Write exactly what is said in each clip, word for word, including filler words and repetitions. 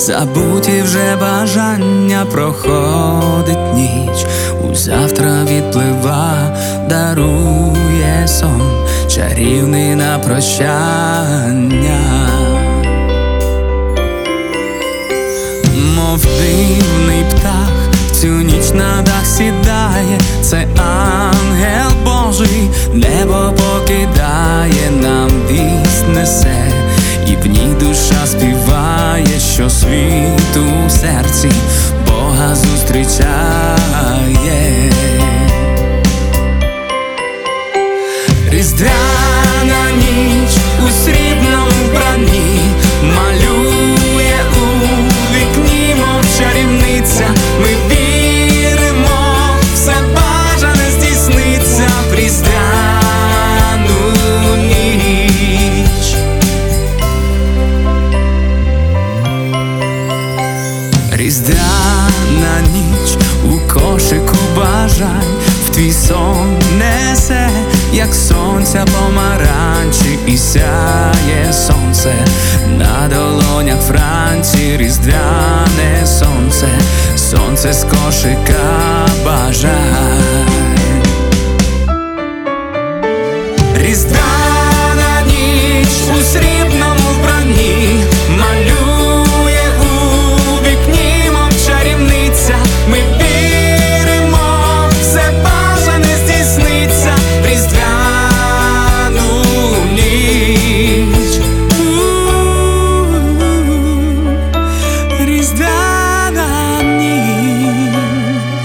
забуті вже бажання, проходить ніч, у завтра відплива, дарує сон, чарівний на прощання. Мов дивний птах, цю ніч на дах сідає, це ангел Божий, небо покидає, нам вість несе, і в ній душа співає, що світ у серці Бога зустрічає. Різдвяна ніч у срібному вбранні малює у вікні, мов чарівниця. Ми віримо, все бажане здійсниться в різдвяну ніч. Різдвяна ніч у кошику бажань, в твій сон несе, як сонця помаранчі, і сяє сонце на долонях Франції. Різдвяне сонце, сонце з кошика бажань. Різдвяна ніч у срібному вбранні малює у вікні, мов чарівниця. Ми віримо, все бажане здійсниться в різдвяну ніч. У-у-у. Різдвяна ніч.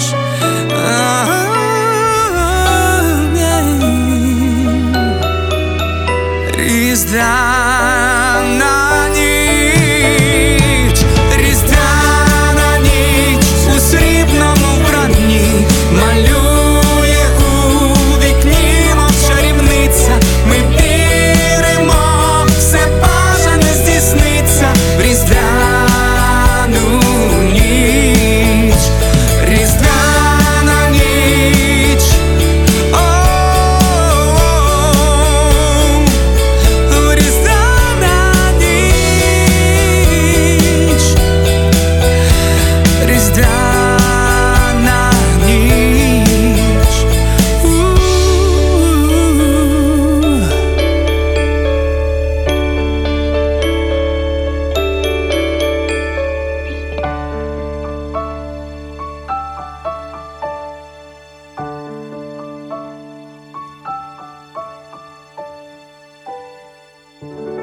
Різдвяна ніч, різдвяна ніч у срібному вбранні малює у вікні, мов чарівниця. Ми віримо, все бажане здійсниться в різдвяну ніч. Різдвяна ніч. you